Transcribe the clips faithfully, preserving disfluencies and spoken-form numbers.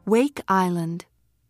Wake Island.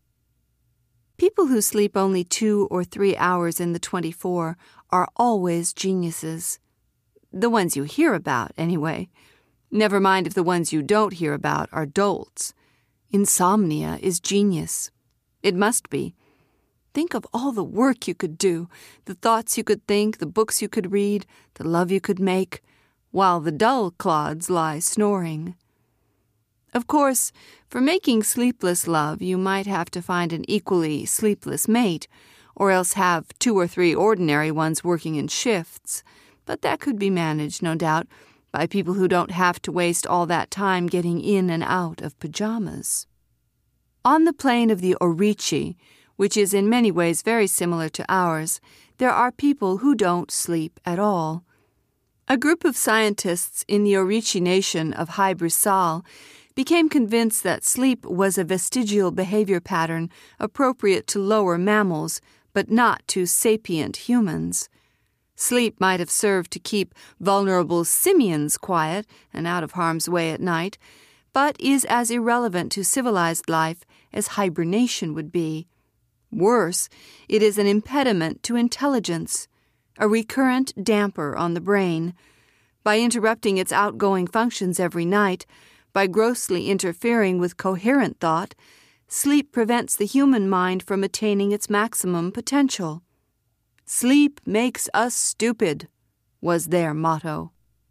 People who sleep only two or three hours in the twenty-four are always geniuses. The ones you hear about, anyway. Never mind if the ones you don't hear about are dolts. Insomnia is genius. It must be. Think of all the work you could do, the thoughts you could think, the books you could read, the love you could make, while the dull clods lie snoring. Of course, for making sleepless love, you might have to find an equally sleepless mate, or else have two or three ordinary ones working in shifts. But that could be managed, no doubt, by people who don't have to waste all that time getting in and out of pajamas. On the plain of the Orichi, which is in many ways very similar to ours, there are people who don't sleep at all. A group of scientists in the Orichi nation of Hy-Brisal became convinced that sleep was a vestigial behavior pattern appropriate to lower mammals, but not to sapient humans. Sleep might have served to keep vulnerable simians quiet and out of harm's way at night, but is as irrelevant to civilized life as hibernation would be. Worse, it is an impediment to intelligence, a recurrent damper on the brain. By interrupting its outgoing functions every night, by grossly interfering with coherent thought, sleep prevents the human mind from attaining its maximum potential. Sleep makes us stupid, was their motto.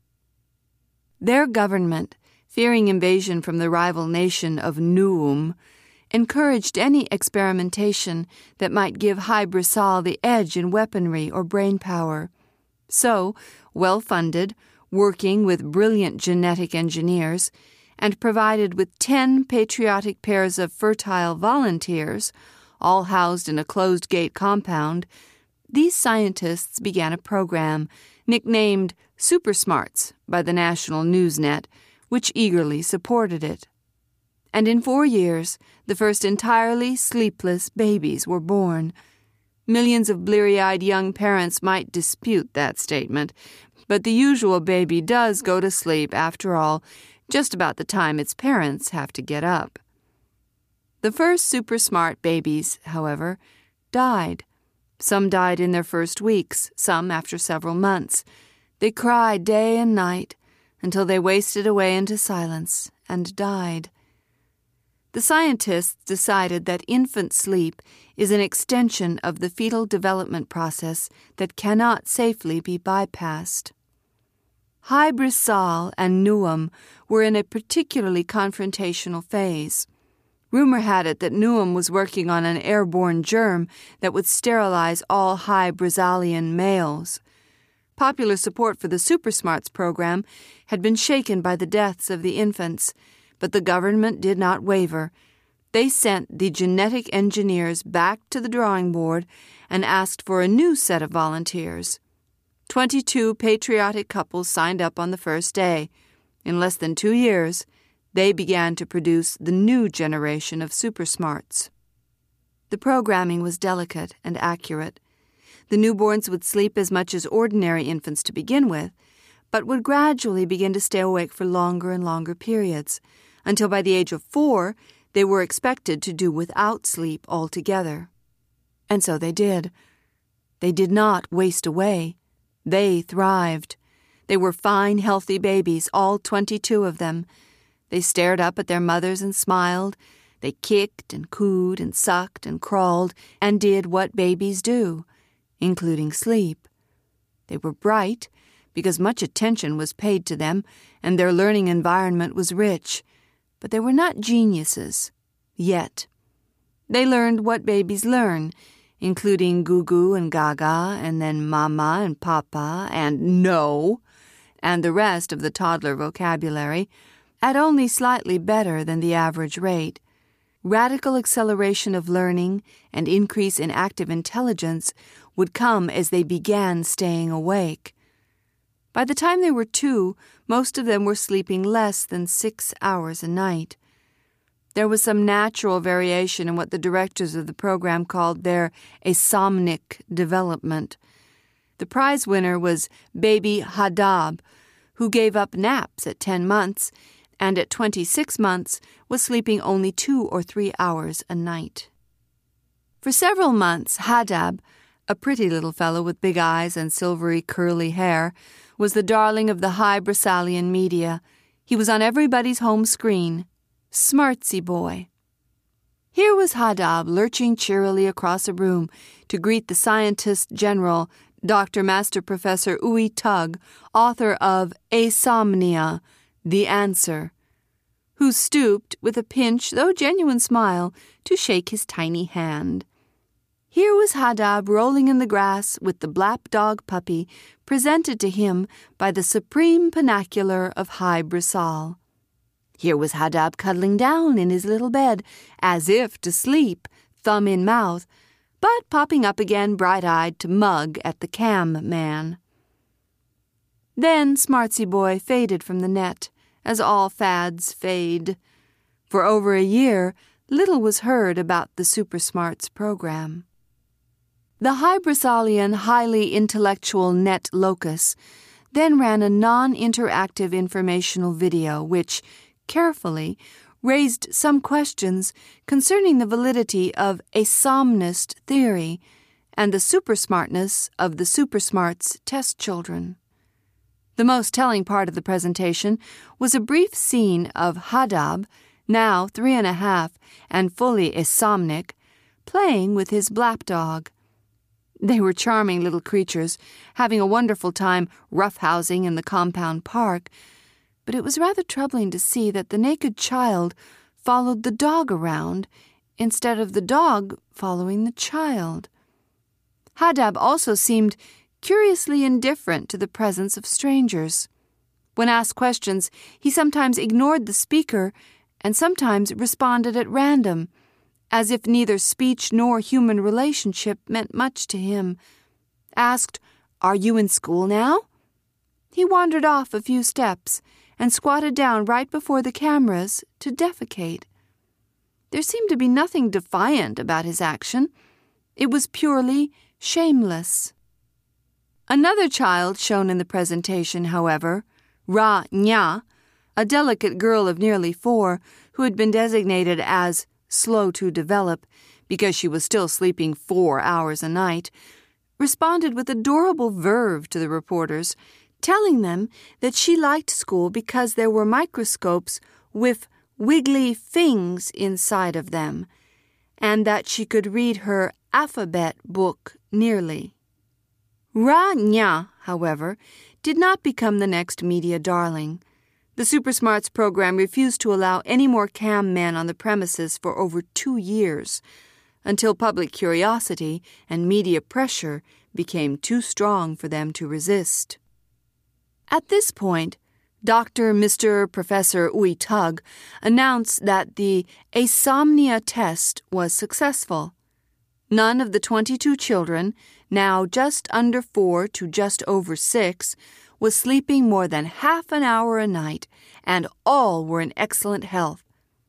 Their government, fearing invasion from the rival nation of Nuum, encouraged any experimentation that might give Hy-Brisal the edge in weaponry or brain power. So, well-funded, working with brilliant genetic engineers, and provided with ten patriotic pairs of fertile volunteers, all housed in a closed-gate compound, these scientists began a program nicknamed Super Smarts by the National Newsnet, which eagerly supported it. And in four years, the first entirely sleepless babies were born. Millions of bleary-eyed young parents might dispute that statement, but the usual baby does go to sleep, after all, just about the time its parents have to get up. The first super smart babies, however, died. Some died in their first weeks, some after several months. They cried day and night until they wasted away into silence and died. The scientists decided that infant sleep is an extension of the fetal development process that cannot safely be bypassed. Hy-Brisal and Nuum were in a particularly confrontational phase. Rumor had it that Nuum was working on an airborne germ that would sterilize all Hy-Brisalian males. Popular support for the Super Smarts program had been shaken by the deaths of the infants, but the government did not waver. They sent the genetic engineers back to the drawing board and asked for a new set of volunteers. Twenty-two patriotic couples signed up on the first day. In less than two years, they began to produce the new generation of super smarts. The programming was delicate and accurate. The newborns would sleep as much as ordinary infants to begin with, but would gradually begin to stay awake for longer and longer periods, until by the age of four, they were expected to do without sleep altogether. And so they did. They did not waste away. They thrived. They were fine, healthy babies, all twenty-two of them. They stared up at their mothers and smiled. They kicked and cooed and sucked and crawled and did what babies do, including sleep. They were bright because much attention was paid to them and their learning environment was rich, but they were not geniuses, yet. They learned what babies learn, including goo-goo and gaga, and then mama and papa and no, and the rest of the toddler vocabulary, at only slightly better than the average rate. Radical acceleration of learning and increase in active intelligence would come as they began staying awake. By the time they were two, most of them were sleeping less than six hours a night. There was some natural variation in what the directors of the program called their asomnic development. The prize winner was baby Hadab, who gave up naps at ten months and at twenty-six months was sleeping only two or three hours a night. For several months, Hadab, a pretty little fellow with big eyes and silvery curly hair, was the darling of the high Brasalian media. He was on everybody's home screen. Smartsy boy. Here was Hadab lurching cheerily across a room to greet the scientist general, Doctor Master Professor Ooi Tug, author of Asomnia, The Answer, who stooped, with a pinch, though genuine smile, to shake his tiny hand. Here was Hadab rolling in the grass with the black dog puppy presented to him by the supreme pinacular of High Brasal. Here was Hadab cuddling down in his little bed, as if to sleep, thumb in mouth, but popping up again bright-eyed to mug at the cam man. Then Smartsy Boy faded from the net, as all fads fade. For over a year, little was heard about the Super Smarts program. The High Brasalian highly intellectual net locus then ran a non-interactive informational video which, carefully, raised some questions concerning the validity of asomnist theory and the supersmartness of the supersmarts test children. The most telling part of the presentation was a brief scene of Hadab, now three and a half and fully asomnic, playing with his lapdog. They were charming little creatures, having a wonderful time roughhousing in the compound park, but it was rather troubling to see that the naked child followed the dog around instead of the dog following the child. Hadab also seemed curiously indifferent to the presence of strangers. When asked questions, he sometimes ignored the speaker and sometimes responded at random, as if neither speech nor human relationship meant much to him. Asked, "Are you in school now?" He wandered off a few steps and squatted down right before the cameras to defecate. There seemed to be nothing defiant about his action. It was purely shameless. Another child shown in the presentation, however, Ra Nya, a delicate girl of nearly four who had been designated as slow to develop because she was still sleeping four hours a night, responded with adorable verve to the reporters, telling them that she liked school because there were microscopes with wiggly things inside of them, and that she could read her alphabet book nearly. Ra Nya, however, did not become the next media darling. The SuperSmarts program refused to allow any more cam men on the premises for over two years, until public curiosity and media pressure became too strong for them to resist. At this point, Doctor Mister Professor Ooi Tug announced that the Asomnia test was successful. None of the twenty-two children, now just under four to just over six, was sleeping more than half an hour a night, and all were in excellent health.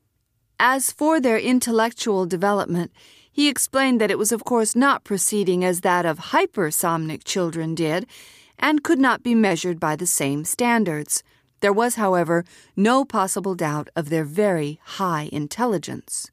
As for their intellectual development, he explained that it was of course not proceeding as that of hypersomnic children did, and could not be measured by the same standards. There was, however, no possible doubt of their very high intelligence.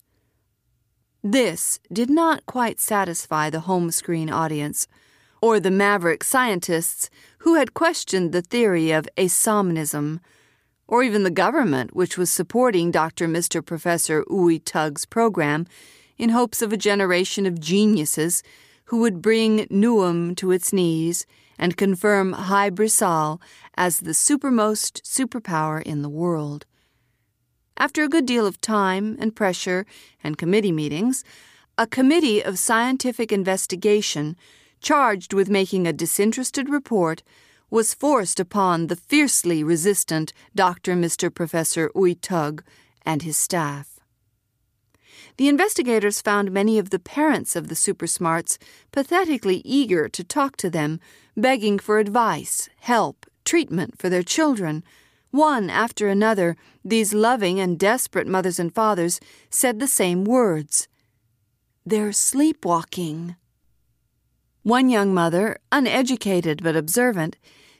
This did not quite satisfy the home screen audience, or the maverick scientists who had questioned the theory of asomnism, or even the government which was supporting Doctor Mister Professor Ooi Tug's program in hopes of a generation of geniuses who would bring Nuum to its knees and confirm High Brasal as the supermost superpower in the world. After a good deal of time and pressure and committee meetings, a committee of scientific investigation charged with making a disinterested report was forced upon the fiercely resistant Doctor Mister Professor Ooi Tug and his staff. The investigators found many of the parents of the SuperSmarts pathetically eager to talk to them, begging for advice, help, treatment for their children. One after another, these loving and desperate mothers and fathers said the same words. "They're sleepwalking." One young mother, uneducated but observant,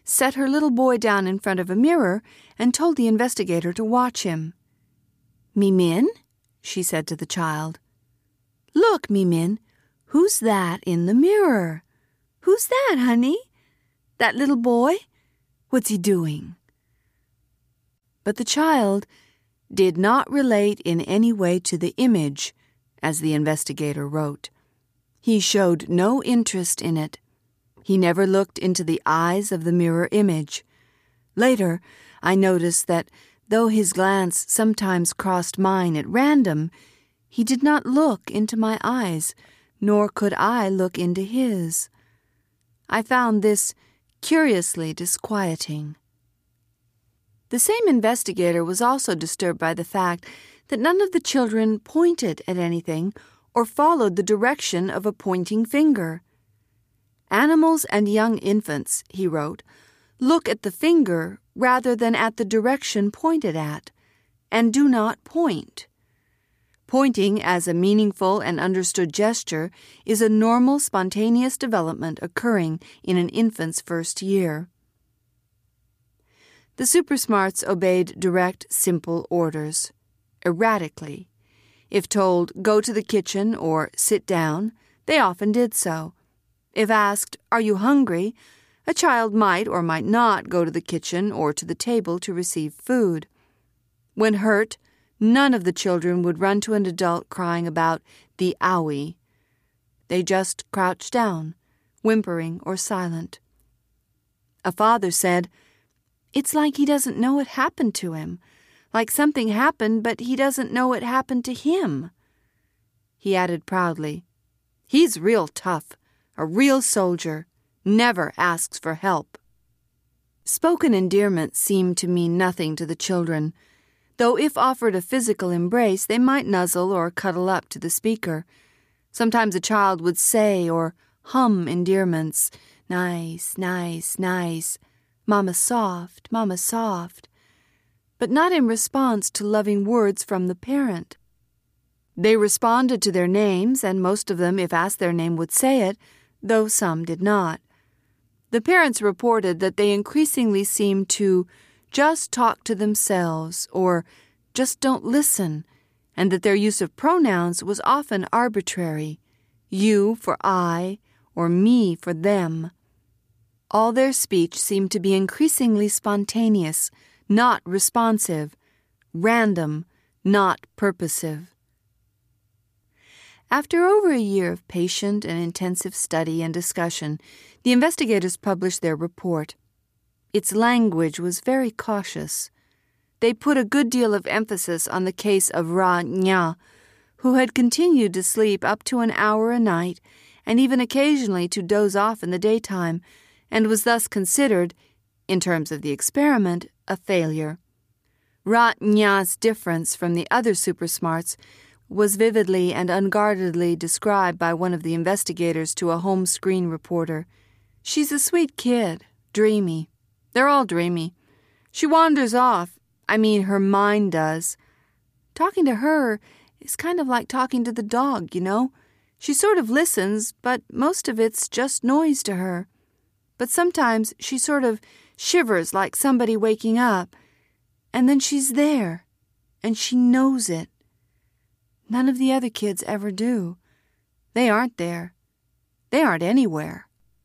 set her little boy down in front of a mirror and told the investigator to watch him. "Min," she said to the child. "Look, Min, who's that in the mirror? Who's that, honey? That little boy? What's he doing?" But the child did not relate in any way to the image, as the investigator wrote. He showed no interest in it. He never looked into the eyes of the mirror image. Later, I noticed that though his glance sometimes crossed mine at random, he did not look into my eyes, nor could I look into his. I found this curiously disquieting. The same investigator was also disturbed by the fact that none of the children pointed at anything or followed the direction of a pointing finger. "Animals and young infants," he wrote, "look at the finger rather than at the direction pointed at, and do not point. Pointing as a meaningful and understood gesture is a normal, spontaneous development occurring in an infant's first year." The supersmarts obeyed direct, simple orders, erratically. If told, "Go to the kitchen" or "sit down," they often did so. If asked, "Are you hungry?" a child might or might not go to the kitchen or to the table to receive food. When hurt, none of the children would run to an adult crying about the owie. They just crouched down, whimpering or silent. A father said, "It's like he doesn't know it happened to him, like something happened, but he doesn't know it happened to him." He added proudly, "He's real tough, a real soldier, never asks for help." Spoken endearments seemed to mean nothing to the children, though if offered a physical embrace, they might nuzzle or cuddle up to the speaker. Sometimes a child would say or hum endearments, "Nice, nice, nice, Mama soft, Mama soft," but not in response to loving words from the parent. They responded to their names, and most of them, if asked their name, would say it, though some did not. The parents reported that they increasingly seemed to just talk to themselves or just don't listen, and that their use of pronouns was often arbitrary, you for I or me for them. All their speech seemed to be increasingly spontaneous, not responsive, random, not purposive. After over a year of patient and intensive study and discussion, the investigators published their report. Its language was very cautious. They put a good deal of emphasis on the case of Ra Nya, who had continued to sleep up to an hour a night and even occasionally to doze off in the daytime, and was thus considered, in terms of the experiment, a failure. Ra Nya's difference from the other supersmarts was vividly and unguardedly described by one of the investigators to a home screen reporter. "She's a sweet kid, dreamy. They're all dreamy. She wanders off. I mean, her mind does. Talking to her is kind of like talking to the dog, you know. She sort of listens, but most of it's just noise to her. But sometimes she sort of shivers like somebody waking up, and then she's there, and she knows it. None of the other kids ever do. They aren't there. They aren't anywhere."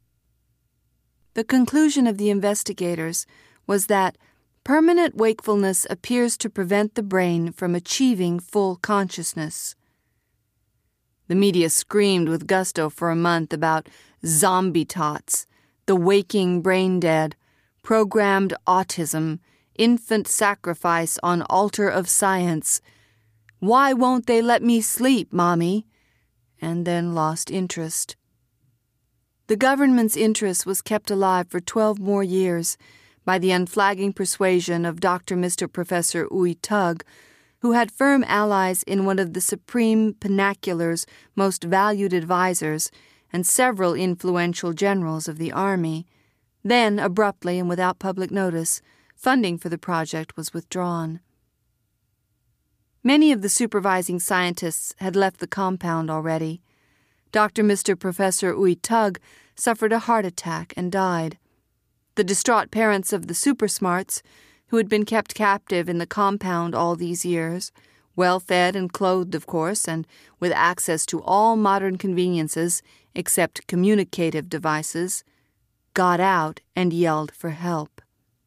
The conclusion of the investigators was that permanent wakefulness appears to prevent the brain from achieving full consciousness. The media screamed with gusto for a month about zombie tots, the waking brain dead, programmed autism, infant sacrifice on altar of science. "Why won't they let me sleep, Mommy?" And then lost interest. The government's interest was kept alive for twelve more years by the unflagging persuasion of Doctor Mister Professor Ooi Tug, who had firm allies in one of the Supreme Pinnacular's most valued advisers and several influential generals of the Army. Then, abruptly and without public notice, funding for the project was withdrawn. Many of the supervising scientists had left the compound already. Doctor Mister Professor Ooi Tug suffered a heart attack and died. The distraught parents of the super-smarts, who had been kept captive in the compound all these years, well-fed and clothed, of course, and with access to all modern conveniences except communicative devices, got out and yelled for help.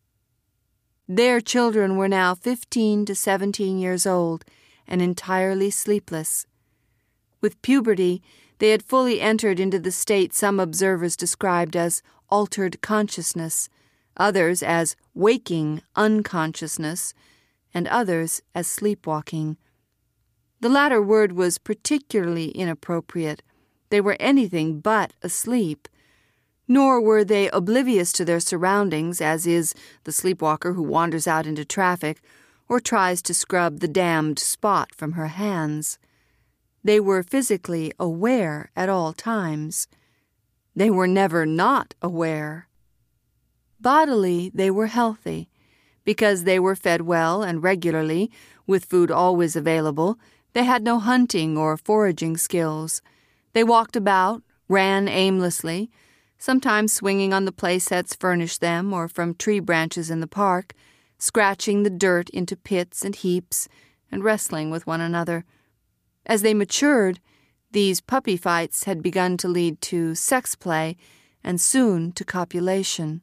Their children were now fifteen to seventeen years old and entirely sleepless. With puberty, they had fully entered into the state some observers described as altered consciousness, others as waking unconsciousness, and others as sleepwalking. The latter word was particularly inappropriate. They were anything but asleep. Nor were they oblivious to their surroundings, as is the sleepwalker who wanders out into traffic or tries to scrub the damned spot from her hands. They were physically aware at all times. They were never not aware. Bodily, they were healthy. Because they were fed well and regularly, with food always available, they had no hunting or foraging skills. They walked about, ran aimlessly, sometimes swinging on the playsets furnished them or from tree branches in the park, scratching the dirt into pits and heaps, and wrestling with one another. As they matured, these puppy fights had begun to lead to sex play and soon to copulation.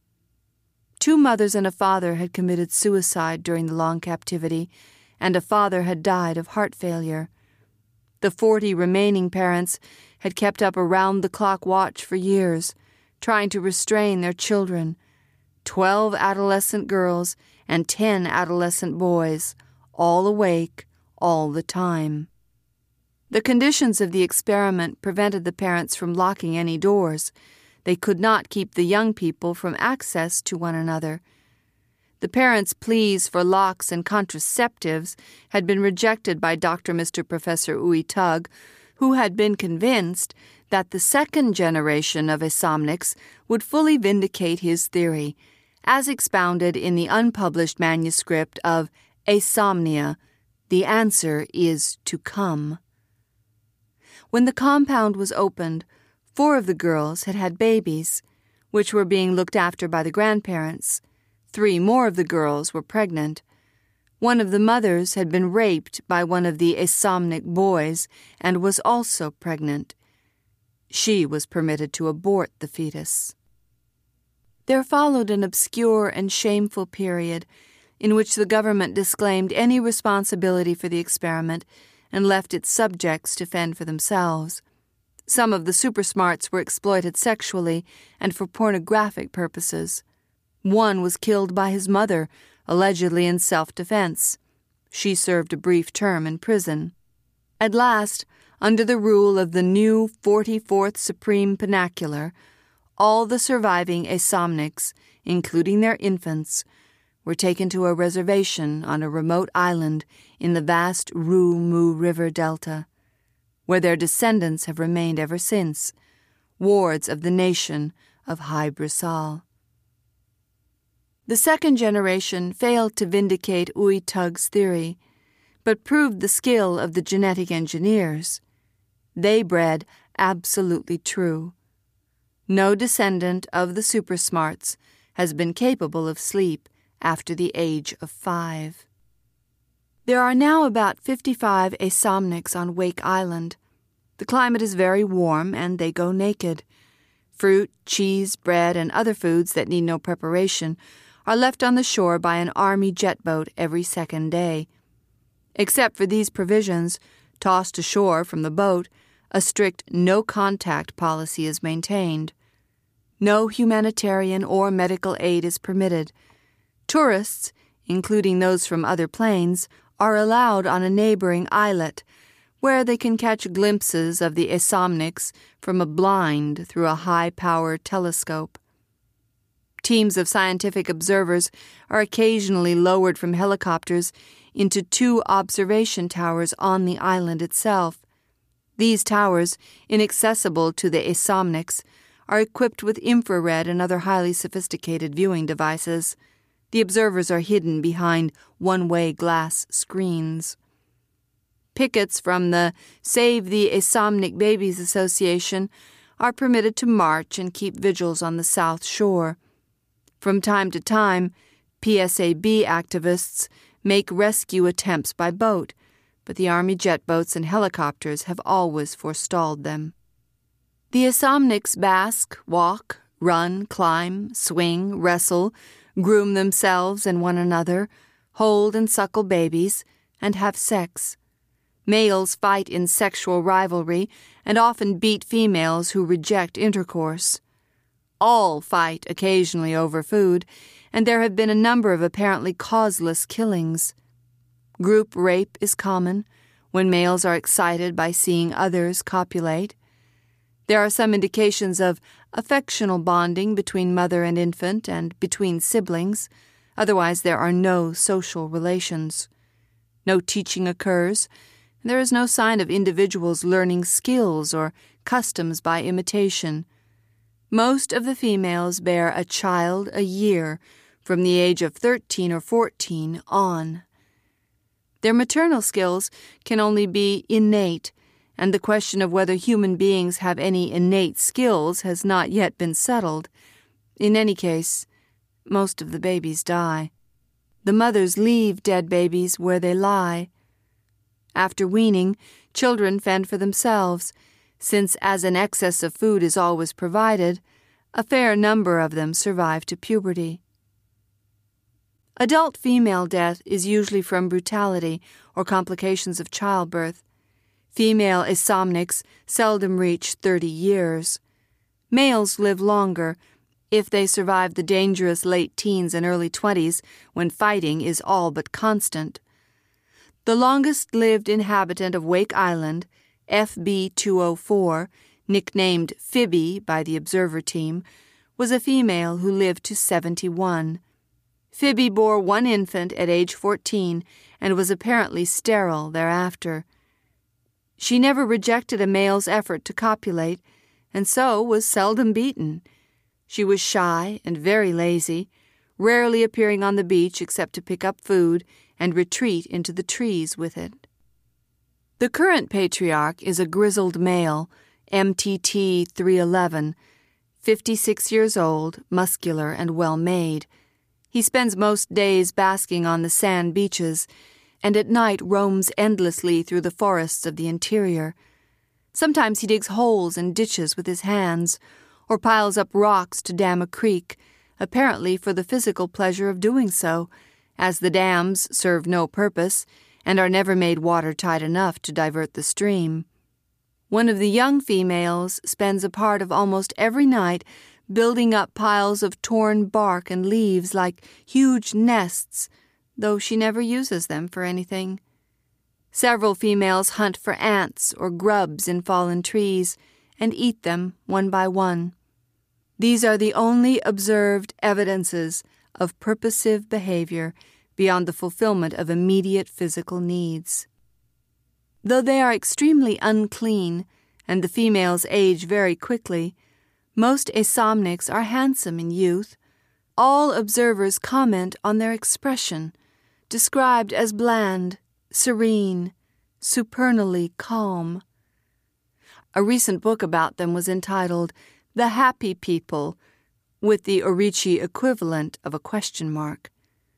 Two mothers and a father had committed suicide during the long captivity, and a father had died of heart failure. The forty remaining parents had kept up a round-the-clock watch for years, trying to restrain their children, twelve adolescent girls and ten adolescent boys, all awake all the time. The conditions of the experiment prevented the parents from locking any doors. They could not keep the young people from access to one another. The parents' pleas for locks and contraceptives had been rejected by Doctor Mister Professor Ooi Tug, who had been convinced that the second generation of Esomnics would fully vindicate his theory, as expounded in the unpublished manuscript of Asomnia, The Answer is to Come. When the compound was opened, four of the girls had had babies, which were being looked after by the grandparents. Three more of the girls were pregnant. One of the mothers had been raped by one of the Esomnic boys and was also pregnant. She was permitted to abort the fetus. There followed an obscure and shameful period in which the government disclaimed any responsibility for the experiment and left its subjects to fend for themselves. Some of the super-smarts were exploited sexually and for pornographic purposes. One was killed by his mother, allegedly in self-defense. She served a brief term in prison. At last, under the rule of the new forty-fourth Supreme Panacular, all the surviving Esomnics, including their infants, were taken to a reservation on a remote island in the vast Ru-Mu River Delta, where their descendants have remained ever since, wards of the nation of Hy-Brisal. The second generation failed to vindicate Ooi Tug's theory, but proved the skill of the genetic engineers. They bred absolutely true. No descendant of the super-smarts has been capable of sleep after the age of five. There are now about fifty-five Esomnics on Wake Island. The climate is very warm, and they go naked. Fruit, cheese, bread, and other foods that need no preparation are left on the shore by an army jet boat every second day. Except for these provisions, tossed ashore from the boat, a strict no-contact policy is maintained. No humanitarian or medical aid is permitted. Tourists, including those from other planes, are allowed on a neighboring islet, where they can catch glimpses of the Esomnics from a blind through a high-powered telescope. Teams of scientific observers are occasionally lowered from helicopters into two observation towers on the island itself. These towers, inaccessible to the Esomnics, are equipped with infrared and other highly sophisticated viewing devices. The observers are hidden behind one-way glass screens. Pickets from the Save the Esomnic Babies Association are permitted to march and keep vigils on the south shore. From time to time, P S A B activists make rescue attempts by boat, but the Army jet boats and helicopters have always forestalled them. The Asomnics bask, walk, run, climb, swing, wrestle, groom themselves and one another, hold and suckle babies, and have sex. Males fight in sexual rivalry and often beat females who reject intercourse. All fight occasionally over food, and there have been a number of apparently causeless killings. Group rape is common, when males are excited by seeing others copulate. There are some indications of affectional bonding between mother and infant and between siblings. Otherwise, there are no social relations. No teaching occurs, and there is no sign of individuals learning skills or customs by imitation. Most of the females bear a child a year, from the age of thirteen or fourteen on. Their maternal skills can only be innate, and the question of whether human beings have any innate skills has not yet been settled. In any case, most of the babies die. The mothers leave dead babies where they lie. After weaning, children fend for themselves, since as an excess of food is always provided, a fair number of them survive to puberty. Adult female death is usually from brutality or complications of childbirth. Female Asomnics seldom reach thirty years. Males live longer, if they survive the dangerous late teens and early twenties when fighting is all but constant. The longest-lived inhabitant of Wake Island, F B two oh four, nicknamed Phoebe by the observer team, was a female who lived to seventy-one. Phoebe bore one infant at age fourteen and was apparently sterile thereafter. She never rejected a male's effort to copulate, and so was seldom beaten. She was shy and very lazy, rarely appearing on the beach except to pick up food and retreat into the trees with it. The current patriarch is a grizzled male, M T T three eleven, fifty-six years old, muscular, and well-made. He spends most days basking on the sand beaches, and at night roams endlessly through the forests of the interior. Sometimes he digs holes and ditches with his hands, or piles up rocks to dam a creek, apparently for the physical pleasure of doing so, as the dams serve no purpose and are never made watertight enough to divert the stream. One of the young females spends a part of almost every night building up piles of torn bark and leaves like huge nests, though she never uses them for anything. Several females hunt for ants or grubs in fallen trees and eat them one by one. These are the only observed evidences of purposive behavior beyond the fulfillment of immediate physical needs. Though they are extremely unclean and the females age very quickly, most Asomnics are handsome in youth. All observers comment on their expression, described as bland, serene, supernally calm. A recent book about them was entitled The Happy People, with the Orichi equivalent of a question mark.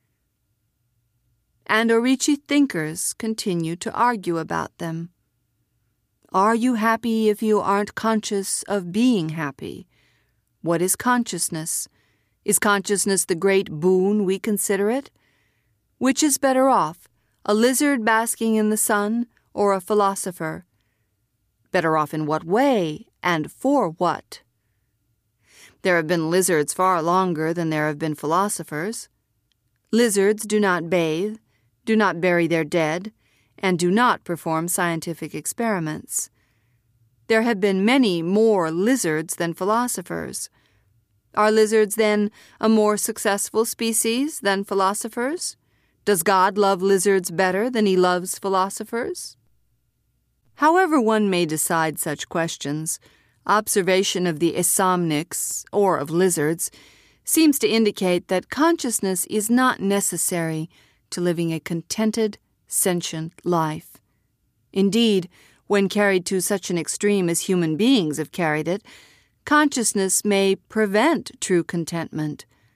And Orichi thinkers continue to argue about them. Are you happy if you aren't conscious of being happy? What is consciousness? Is consciousness the great boon we consider it? Which is better off, a lizard basking in the sun or a philosopher? Better off in what way and for what? There have been lizards far longer than there have been philosophers. Lizards do not bathe, do not bury their dead, and do not perform scientific experiments. There have been many more lizards than philosophers. Are lizards, then, a more successful species than philosophers? Does God love lizards better than he loves philosophers? However one may decide such questions, observation of the Asomnics, or of lizards, seems to indicate that consciousness is not necessary to living a contented, sentient life. Indeed, when carried to such an extreme as human beings have carried it, consciousness may prevent true contentment.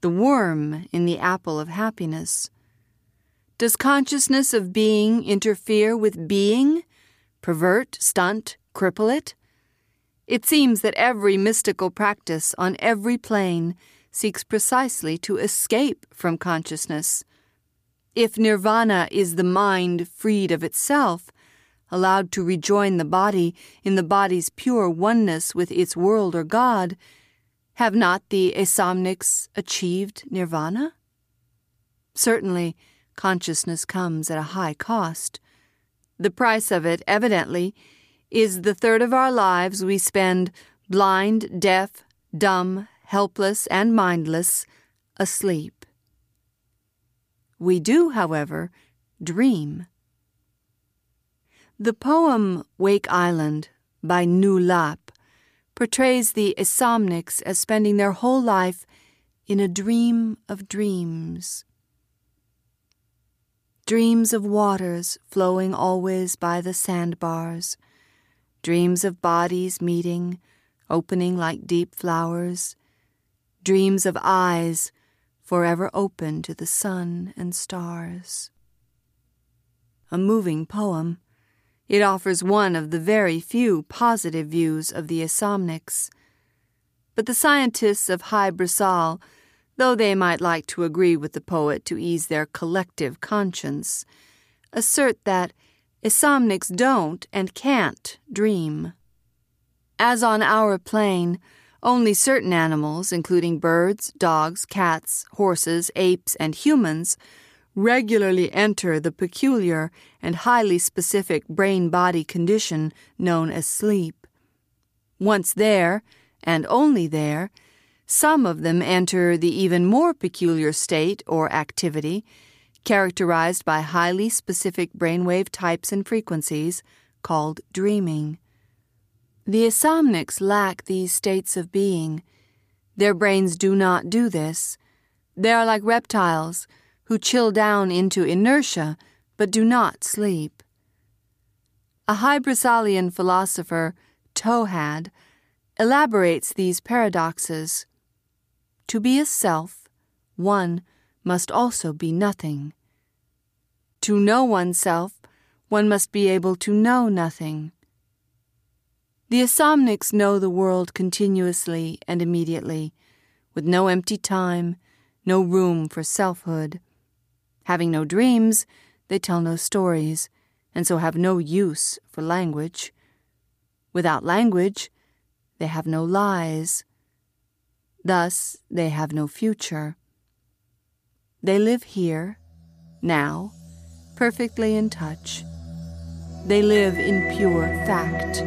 the worm in the apple of happiness. Does consciousness of being interfere with being, pervert, stunt, cripple it? It seems that every mystical practice on every plane seeks precisely to escape from consciousness. If nirvana is the mind freed of itself, allowed to rejoin the body in the body's pure oneness with its world or God, have not the Asamniks achieved nirvana? Certainly, consciousness comes at a high cost. The price of it, evidently, is the third of our lives we spend blind, deaf, dumb, helpless, and mindless, asleep. We do, however, dream. The poem Wake Island by Nu Lap portrays the Asamniks as spending their whole life in a dream of dreams. Dreams of waters flowing always by the sandbars, dreams of bodies meeting, opening like deep flowers, dreams of eyes forever open to the sun and stars. A moving poem. It offers one of the very few positive views of the Asamniks. But the scientists of Hy Brasil, though they might like to agree with the poet to ease their collective conscience, assert that Asamniks don't and can't dream. As on our plane, only certain animals, including birds, dogs, cats, horses, apes, and humans, regularly enter the peculiar and highly specific brain-body condition known as sleep. Once there, and only there, some of them enter the even more peculiar state or activity characterized by highly specific brainwave types and frequencies called dreaming. The Asamniks lack these states of being. Their brains do not do this. They are like reptiles who chill down into inertia but do not sleep. A Hy Brasilian philosopher, Tohad, elaborates these paradoxes. To be a self, one must also be nothing. To know oneself, one must be able to know nothing. The Asamniks know the world continuously and immediately, with no empty time, no room for selfhood. Having no dreams, they tell no stories, and so have no use for language. Without language, they have no lies. Thus, they have no future. They live here, now, perfectly in touch. They live in pure fact.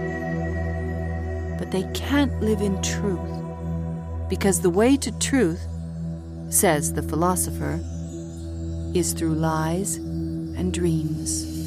But they can't live in truth, because the way to truth, says the philosopher, is through lies and dreams.